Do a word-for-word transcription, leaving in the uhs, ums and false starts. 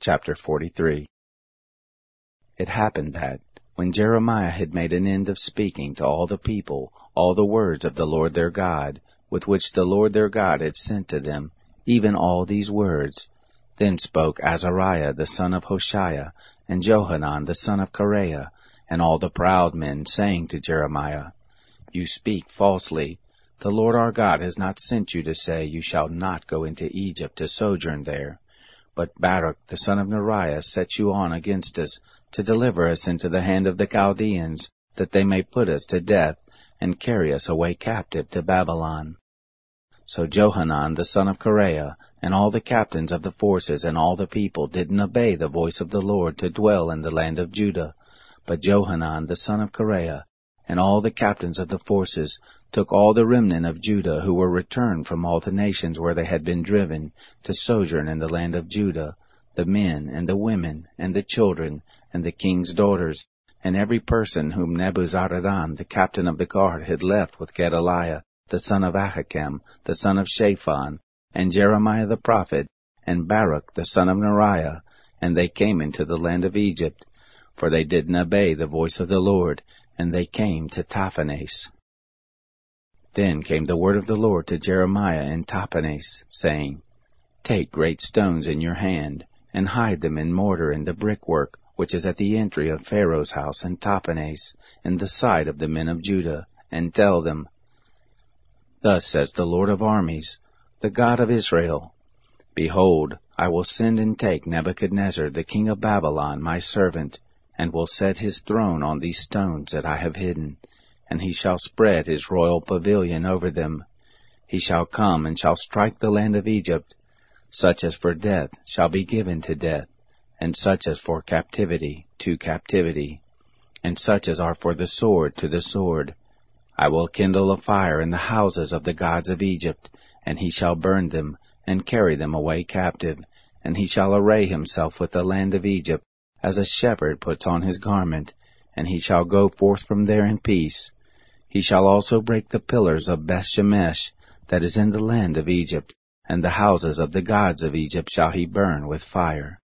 Chapter forty-three. It happened that, when Jeremiah had made an end of speaking to all the people all the words of the Lord their God, with which the Lord their God had sent to them, even all these words, then spoke Azariah the son of Hoshaiah, and Johanan the son of Kareah, and all the proud men, saying to Jeremiah, You speak falsely. The Lord our God has not sent you to say, You shall not go into Egypt to sojourn there. But Baruch the son of Neriah set you on against us, to deliver us into the hand of the Chaldeans, that they may put us to death, and carry us away captive to Babylon. So Johanan the son of Kareah, and all the captains of the forces, and all the people didn't obey the voice of the Lord to dwell in the land of Judah. But Johanan the son of Kareah, and all the captains of the forces, took all the remnant of Judah who were returned from all the nations where they had been driven, to sojourn in the land of Judah, the men and the women and the children and the king's daughters, and every person whom Nebuzaradan the captain of the guard had left with Gedaliah the son of Ahikam, the son of Shaphan, and Jeremiah the prophet, and Baruch the son of Neriah, and they came into the land of Egypt, for they didn't obey the voice of the Lord, and they came to Tahpanhes. Then came the word of the Lord to Jeremiah in Tahpanhes, saying, Take great stones in your hand, and hide them in mortar in the brickwork which is at the entry of Pharaoh's house in Tahpanhes, in the sight of the men of Judah, and tell them, Thus says the Lord of armies, the God of Israel, Behold, I will send and take Nebuchadnezzar the king of Babylon my servant, and will set his throne on these stones that I have hidden, and he shall spread his royal pavilion over them. He shall come and shall strike the land of Egypt. Such as for death shall be given to death, and such as for captivity to captivity, and such as are for the sword to the sword. I will kindle a fire in the houses of the gods of Egypt, and he shall burn them, and carry them away captive, and he shall array himself with the land of Egypt, as a shepherd puts on his garment, and he shall go forth from there in peace. He shall also break the pillars of Bethshemesh, that is in the land of Egypt, and the houses of the gods of Egypt shall he burn with fire.